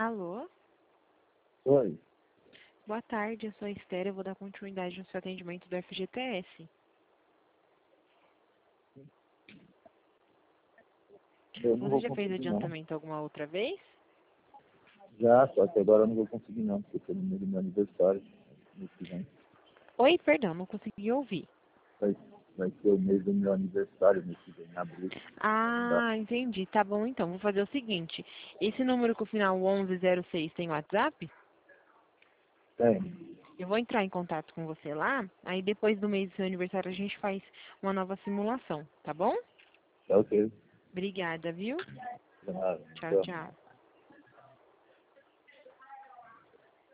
Alô? Oi. Boa tarde, eu sou a Esther, eu vou dar continuidade no seu atendimento do FGTS. Eu não Você vou já fez conseguir não. adiantamento alguma outra vez? Já, só que agora eu não vou conseguir não, porque foi no meio do meu aniversário. Mês que vem. Oi, perdão, não consegui ouvir. Vai, vai ser o mês do meu aniversário, mês que vem, em abril. Tá? Ah, entendi. Tá bom então, vou fazer o seguinte. Esse número com o final 1106 tem WhatsApp? Tem. Eu vou entrar em contato com você lá, aí depois do mês do seu aniversário a gente faz uma nova simulação, tá bom? Tá ok. Obrigada, viu? De nada. Tchau, Tchau. tchau.